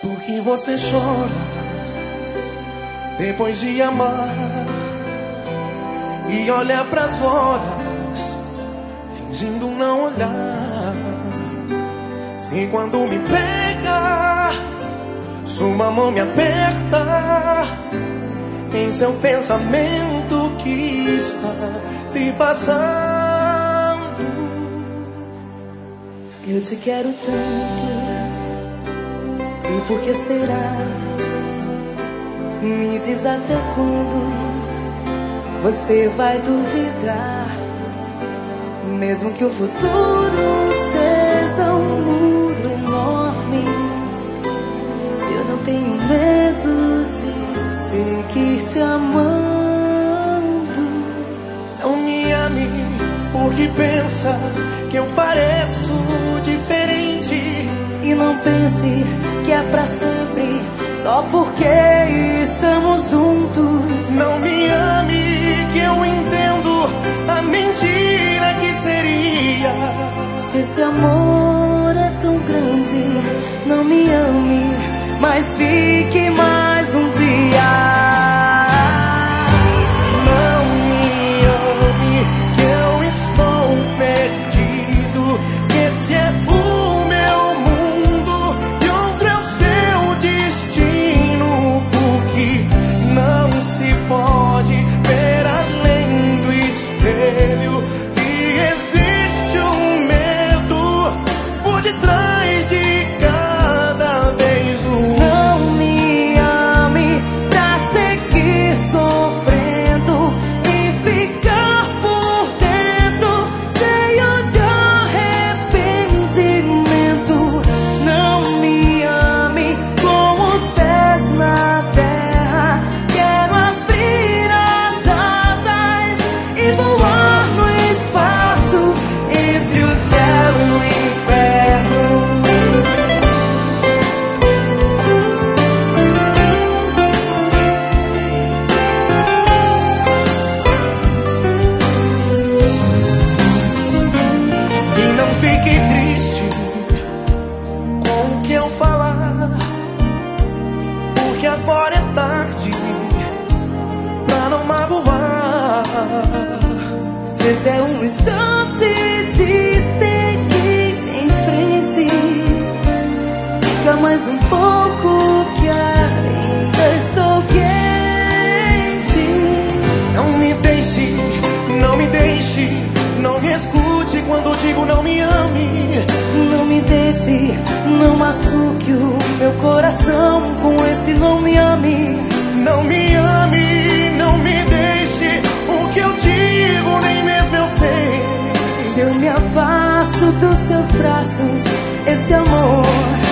Por que você chora depois de amar e olha pras horas fingindo não olhar? Se quando me pega sua mão me aperta, em seu pensamento que está se passando. Eu te quero tanto, e por que será? Me diz até quando você vai duvidar. Mesmo que o futuro seja um muro enorme, eu não tenho medo de seguir te amando. Não me ame porque pensa que eu pareço diferente. E não pense que é pra sempre, só porque estamos juntos. Não me ame que eu entendo a mentira que seria. Se esse amor é tão grande, não me ame, mas fique mais um dia. Não me ame que eu estou perdido, que esse é o meu mundo e outro é o seu destino. Porque não se pode ver além do espelho. Se existe um medo por detrás de cada beijo. Não me ame pra seguir sofrendo e ficar por dentro cheio de arrependimento. Não me ame com os pés na terra. Quero abrir as asas e voar no espaço entre o céu e o inferno. E não fique triste com o que eu falar, porque agora é tarde pra não magoar. Se esse é um instante de seguir em frente, fica mais um pouco que ainda estou quente. Não me deixe, não me deixe, não me escute quando digo não me ame. Não me deixe, não machuque o meu coração com esse não me ame. Não me ame, não me deixe, o que eu digo nem mesmo eu sei. Se eu me afasto dos seus braços, esse amor